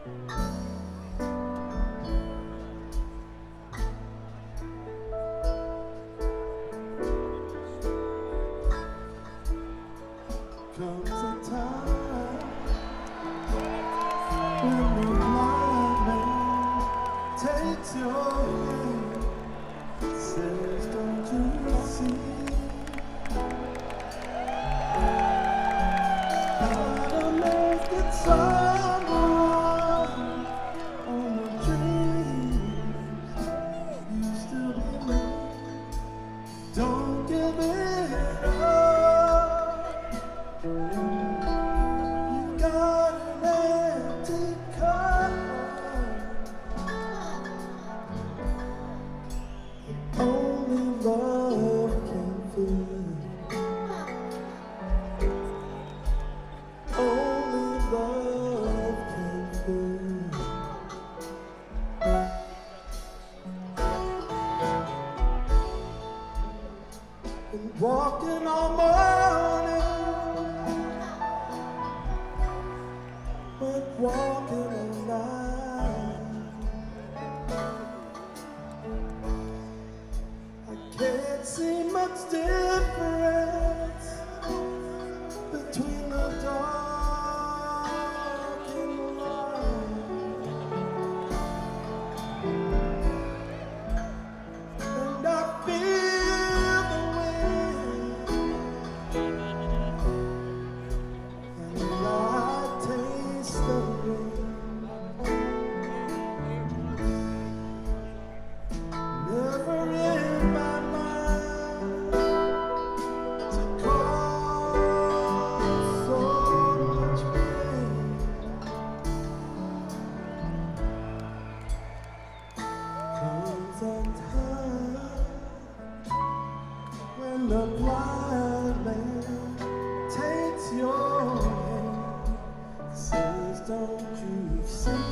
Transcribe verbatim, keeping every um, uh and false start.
Comes a time when the blind man takes your hand, says, don't you see? Gotta make it someone on the dreams you still believe. Don't give it up. You got an empty cup. Only love can fill. Only love can fill. Been walking all morning, but walking all night. I can't see much difference between the dark and the light. And I feel the wind, and I taste the rain. Never in my mind to cause so much pain. Comes a time when the blind man takes your hand, says, don't you see?